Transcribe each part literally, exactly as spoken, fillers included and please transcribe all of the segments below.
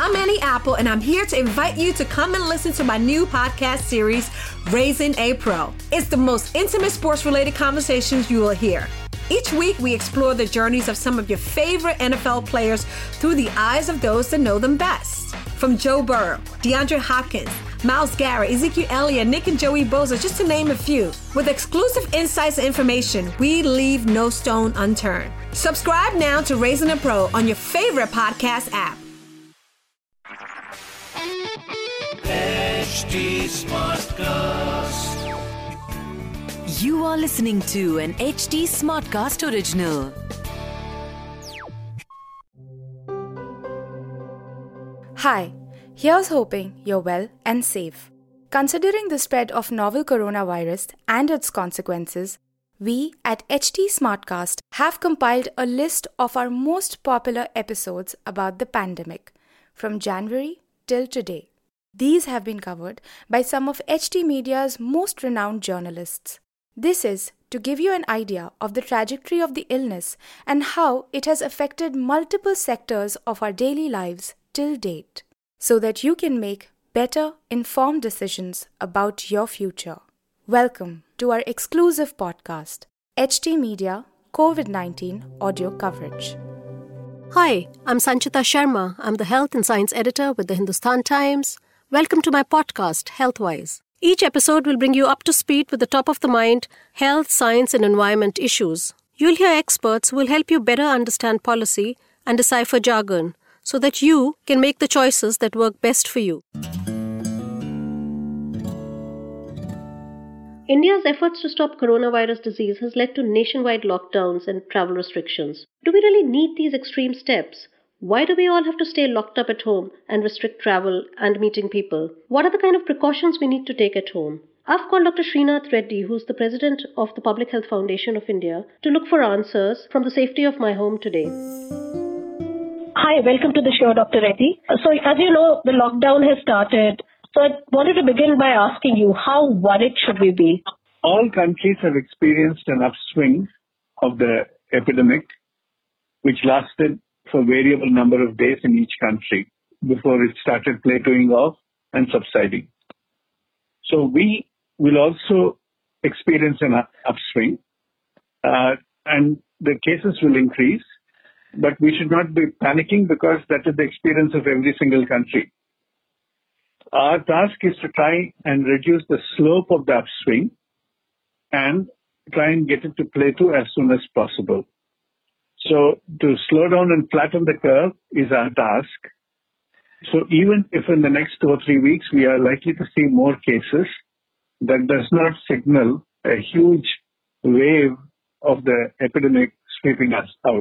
I'm Annie Apple, and I'm here to invite you to come and listen to my new podcast series, Raising a Pro. It's the most intimate sports-related conversations you will hear. Each week, we explore the journeys of some of your favorite N F L players through the eyes of those that know them best. From Joe Burrow, DeAndre Hopkins, Myles Garrett, Ezekiel Elliott, Nick and Joey Bosa, just to name a few. With exclusive insights and information, we leave no stone unturned. Subscribe now to Raising a Pro on your favorite podcast app. H D Smartcast. You are listening to an H D Smartcast original. Hi, here's hoping you're well and safe. Considering the spread of novel coronavirus and its consequences, we at H D Smartcast have compiled a list of our most popular episodes about the pandemic from January till today. These have been covered by some of H D Media's most renowned journalists. This is to give you an idea of the trajectory of the illness and how it has affected multiple sectors of our daily lives till date, so that you can make better informed decisions about your future. Welcome to our exclusive podcast, H D Media COVID nineteen Audio Coverage. Hi, I'm Sanchita Sharma. I'm the Health and Science Editor with the Hindustan Times. Welcome to my podcast, Healthwise. Each episode will bring you up to speed with the top-of-the-mind health, science, and environment issues. You'll hear experts who will help you better understand policy and decipher jargon so that you can make the choices that work best for you. India's efforts to stop coronavirus disease has led to nationwide lockdowns and travel restrictions. Do we really need these extreme steps? Why do we all have to stay locked up at home and restrict travel and meeting people? What are the kind of precautions we need to take at home? I've called Doctor Srinath Reddy, who's the president of the Public Health Foundation of India, to look for answers from the safety of my home today. Hi, welcome to the show, Doctor Reddy. So, as you know, the lockdown has started. So, I wanted to begin by asking you, how worried should we be? All countries have experienced an upswing of the epidemic, which lasted for a variable number of days in each country before it started plateauing off and subsiding. So we will also experience an upswing, uh, and the cases will increase, but we should not be panicking because that is the experience of every single country. Our task is to try and reduce the slope of the upswing and try and get it to plateau as soon as possible. So to slow down and flatten the curve is our task. So even if in the next two or three weeks we are likely to see more cases, that does not signal a huge wave of the epidemic sweeping us out.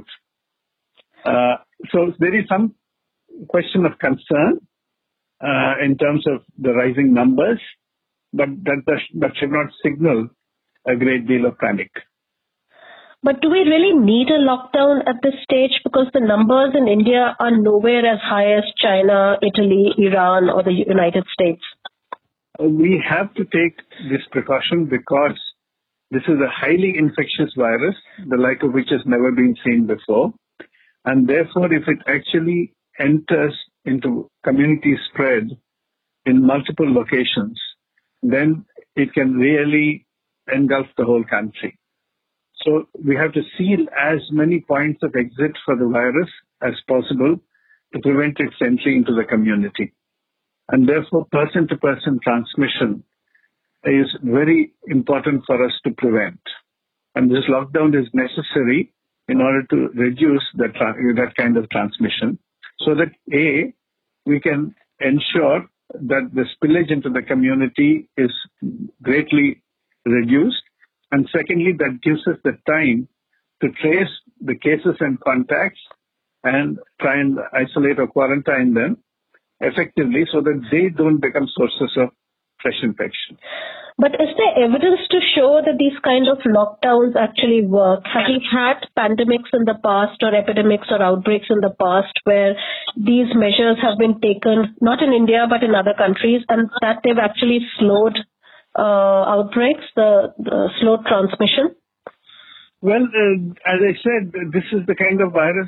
Uh, so there is some question of concern uh, in terms of the rising numbers, but that, that, that should not signal a great deal of panic. But do we really need a lockdown at this stage? Because the numbers in India are nowhere as high as China, Italy, Iran, or the United States. We have to take this precaution because this is a highly infectious virus, the like of which has never been seen before. And therefore, if it actually enters into community spread in multiple locations, then it can really engulf the whole country. So we have to seal as many points of exit for the virus as possible to prevent its entry into the community. And therefore, person-to-person transmission is very important for us to prevent. And this lockdown is necessary in order to reduce that, that kind of transmission so that, A, we can ensure that the spillage into the community is greatly reduced. And secondly, that gives us the time to trace the cases and contacts and try and isolate or quarantine them effectively so that they don't become sources of fresh infection. But is there evidence to show that these kind of lockdowns actually work? Have we had pandemics in the past or epidemics or outbreaks in the past where these measures have been taken, not in India but in other countries, and that they've actually slowed Uh, outbreaks, the, the slow transmission? Well, uh, as I said, this is the kind of virus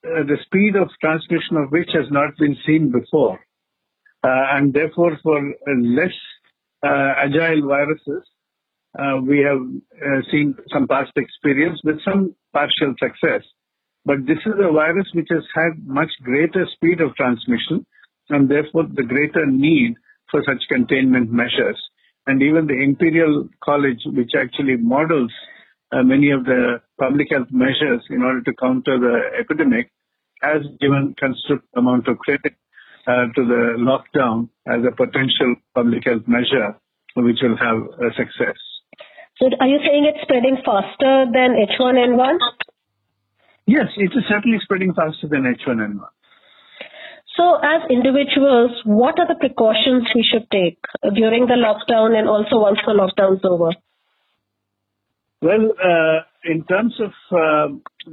uh, the speed of transmission of which has not been seen before. Uh, and therefore, for uh, less uh, agile viruses, uh, we have uh, seen some past experience with some partial success. But this is a virus which has had much greater speed of transmission, and therefore the greater need for such containment measures. And even the Imperial College, which actually models uh, many of the public health measures in order to counter the epidemic, has given considerable amount of credit uh, to the lockdown as a potential public health measure which will have a success. So are you saying it's spreading faster than H one N one? Yes, it is certainly spreading faster than H one N one. So as individuals, what are the precautions we should take during the lockdown and also once the lockdown's over? Well, uh, in terms of uh,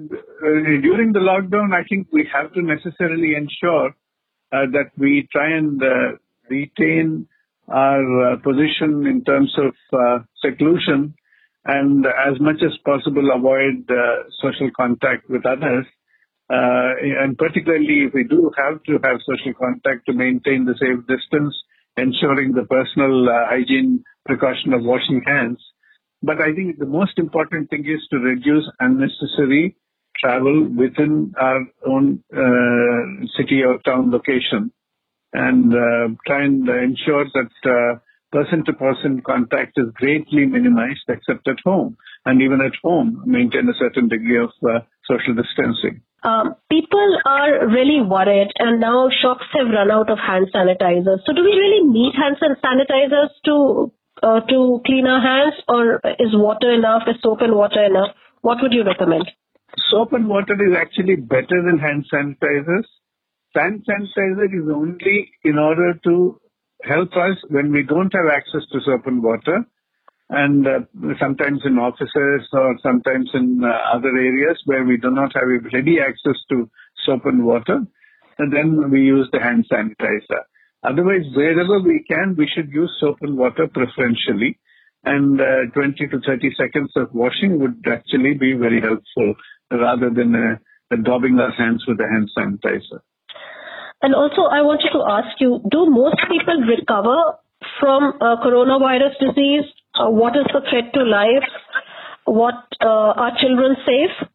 during the lockdown, I think we have to necessarily ensure uh, that we try and uh, retain our uh, position in terms of uh, seclusion and as much as possible avoid uh, social contact with others. Uh, and particularly if we do have to have social contact, to maintain the safe distance, ensuring the personal uh, hygiene precaution of washing hands. But I think the most important thing is to reduce unnecessary travel within our own uh, city or town location, and uh, try and ensure that uh, person-to-person contact is greatly minimized except at home. And even at home, maintain a certain degree of uh, social distancing. Um, people are really worried, and now shops have run out of hand sanitizers. So do we really need hand sanitizers to uh, to clean our hands, or is water enough, is soap and water enough? What would you recommend? Soap and water is actually better than hand sanitizers. Hand sanitizer is only in order to help us when we don't have access to soap and water, and uh, sometimes in offices or sometimes in uh, other areas where we do not have ready access to soap and water, and then we use the hand sanitizer. Otherwise, wherever we can, we should use soap and water preferentially, and uh, twenty to thirty seconds of washing would actually be very helpful rather than uh, daubing our hands with the hand sanitizer. And also, I wanted to ask you, do most people recover from uh, coronavirus disease? Uh, what is the threat to life? What uh, are children safe?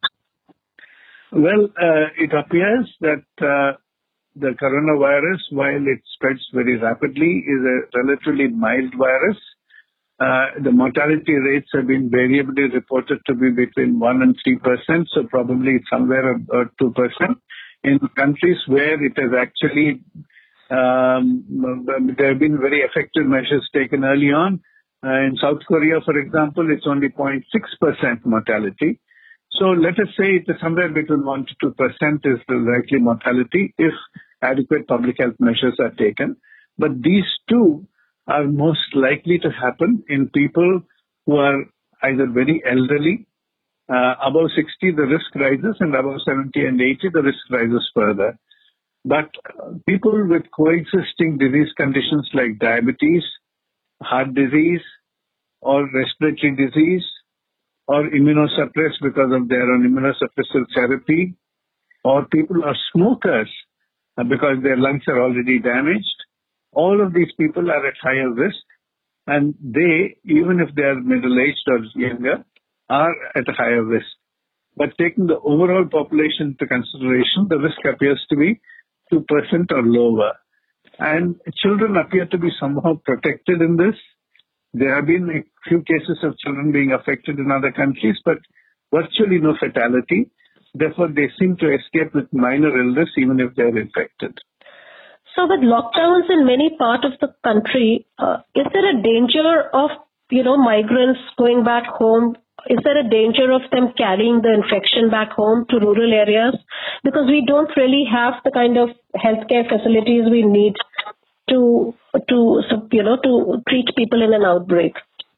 Well, uh, it appears that uh, the coronavirus, while it spreads very rapidly, is a relatively mild virus. Uh, the mortality rates have been variably reported to be between one and three percent, so probably somewhere about two percent. In countries where it has actually, um, there have been very effective measures taken early on. Uh, in South Korea, for example, it's only zero point six percent mortality. So let us say it is somewhere between one to two percent is the likely mortality if adequate public health measures are taken. But these two are most likely to happen in people who are either very elderly, uh, above sixty the risk rises, and above seventy and eighty the risk rises further. But uh, people with coexisting disease conditions like diabetes, heart disease, or respiratory disease, or immunosuppressed because of their own immunosuppressive therapy, or people are smokers uh, because their lungs are already damaged, all of these people are at higher risk, and they, even if they are middle-aged or younger, are at a higher risk. But taking the overall population into consideration, the risk appears to be two percent or lower. And children appear to be somehow protected in this. There have been a few cases of children being affected in other countries, but virtually no fatality. Therefore, they seem to escape with minor illness even if they are infected. So with lockdowns in many parts of the country, uh, is there a danger of, you know, migrants going back home? Is there a danger of them carrying the infection back home to rural areas? Because we don't really have the kind of healthcare facilities we need to, to you know, to treat people in an outbreak.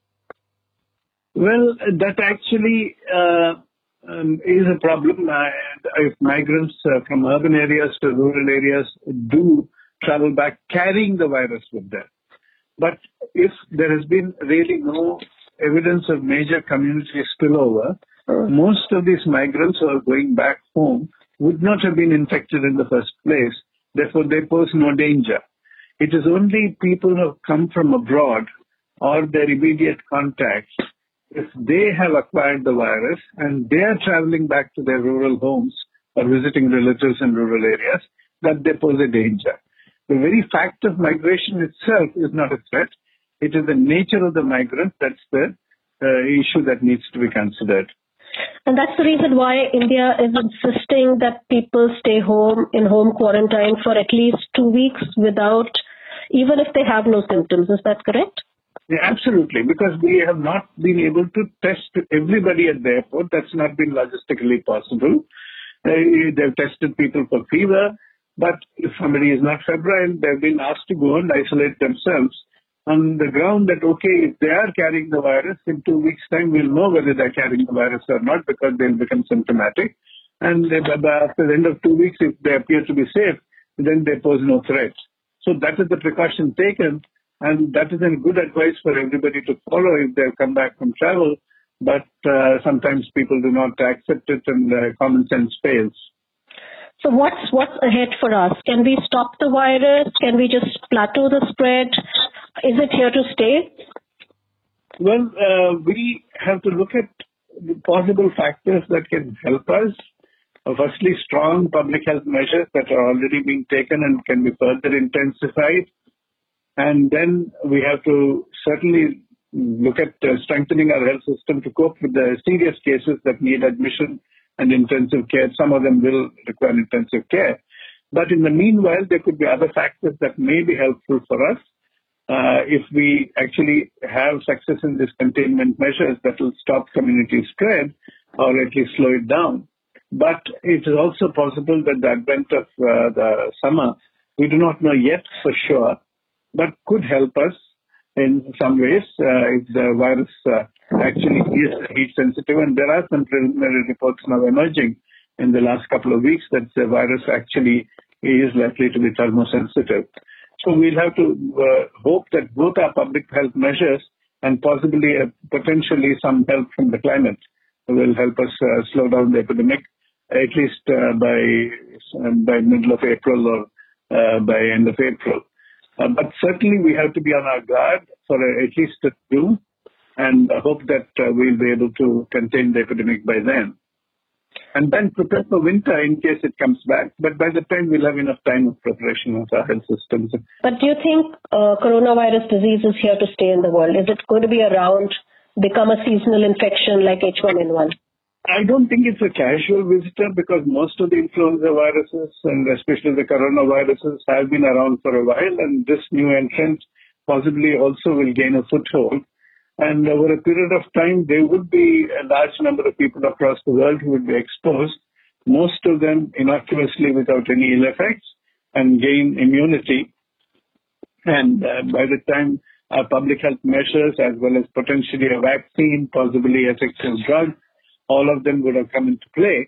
Well, that actually uh, um, is a problem. Uh, if migrants uh, from urban areas to rural areas do travel back carrying the virus with them. But if there has been really no evidence of major community spillover, most of these migrants who are going back home would not have been infected in the first place. Therefore, they pose no danger. It is only people who have come from abroad or their immediate contacts, if they have acquired the virus and they are traveling back to their rural homes or visiting relatives in rural areas, that they pose a danger. The very fact of migration itself is not a threat. It is the nature of the migrant that's the uh, issue that needs to be considered. And that's the reason why India is insisting that people stay home in home quarantine for at least two weeks without, even if they have no symptoms. Is that correct? Yeah, absolutely, because we have not been able to test everybody at the airport. That's not been logistically possible. Uh, they've tested people for fever, but if somebody is not febrile, they've been asked to go and isolate themselves on the ground that, okay, if they are carrying the virus, in two weeks' time, we'll know whether they're carrying the virus or not because they'll become symptomatic. And after the end of two weeks, if they appear to be safe, then they pose no threat. So that is the precaution taken, and that is a good advice for everybody to follow if they come back from travel. But uh, sometimes people do not accept it, and uh, common sense fails. So what's what's ahead for us? Can we stop the virus? Can we just plateau the spread? Is it here to stay? Well, uh, we have to look at the possible factors that can help us. Uh, firstly, strong public health measures that are already being taken and can be further intensified. And then we have to certainly look at uh, strengthening our health system to cope with the serious cases that need admission and intensive care. Some of them will require intensive care. But in the meanwhile, there could be other factors that may be helpful for us. Uh, if we actually have success in these containment measures, that will stop community spread or at least slow it down. But it is also possible that the advent of uh, the summer, we do not know yet for sure, but could help us in some ways uh, if the virus uh, actually is heat sensitive. And there are some preliminary reports now emerging in the last couple of weeks that the virus actually is likely to be thermosensitive. So we'll have to uh, hope that both our public health measures and possibly uh, potentially some help from the climate will help us uh, slow down the epidemic, at least uh, by uh, by middle of April or uh, by end of April. Uh, but certainly we have to be on our guard for uh, at least a June, and uh, hope that uh, we'll be able to contain the epidemic by then. And then prepare for winter in case it comes back. But by the time we'll have enough time of preparation of our health systems. But do you think uh, coronavirus disease is here to stay in the world? Is it going to be around, become a seasonal infection like H one N one? I don't think it's a casual visitor because most of the influenza viruses and especially the coronaviruses have been around for a while, and this new entrant possibly also will gain a foothold. And over a period of time, there would be a large number of people across the world who would be exposed, most of them innocuously without any ill effects, and gain immunity. And uh, by the time our public health measures, as well as potentially a vaccine, possibly a effective drug, all of them would have come into play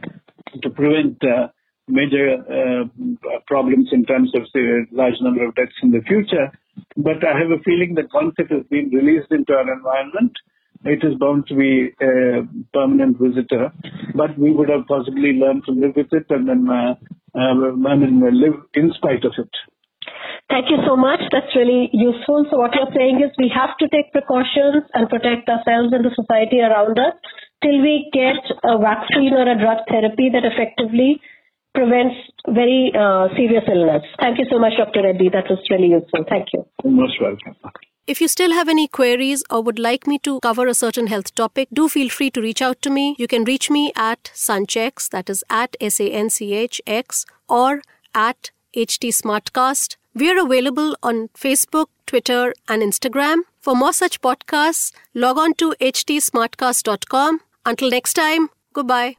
to prevent uh, major uh, problems in terms of the large number of deaths in the future. But I have a feeling that once it has been released into our environment, it is bound to be a permanent visitor. But we would have possibly learned to live with it and then uh, uh, I mean, live in spite of it. Thank you so much. That's really useful. So what you're saying is we have to take precautions and protect ourselves and the society around us till we get a vaccine or a drug therapy that effectively prevents very uh, serious illness. Thank you so much, Doctor Reddy. That was really useful. Thank you. You're most welcome. If you still have any queries or would like me to cover a certain health topic, do feel free to reach out to me. You can reach me at Sanchx, that is at S A N C H X, or at H T Smartcast. We are available on Facebook, Twitter, and Instagram. For more such podcasts, log on to h t smartcast dot com. Until next time, goodbye.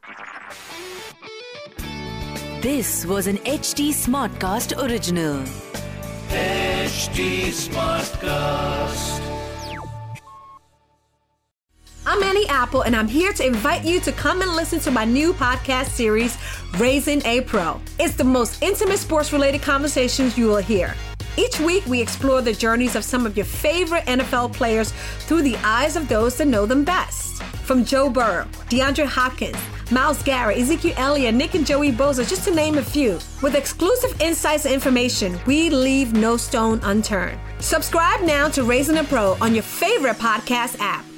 This was an H T Smartcast original. H T Smartcast. I'm Annie Apple, and I'm here to invite you to come and listen to my new podcast series, Raising a Pro. It's the most intimate sports-related conversations you will hear. Each week, we explore the journeys of some of your favorite N F L players through the eyes of those that know them best. From Joe Burrow, DeAndre Hopkins, Miles Garrett, Ezekiel Elliott, Nick and Joey Boza, just to name a few. With exclusive insights and information, we leave no stone unturned. Subscribe now to Raising a Pro on your favorite podcast app.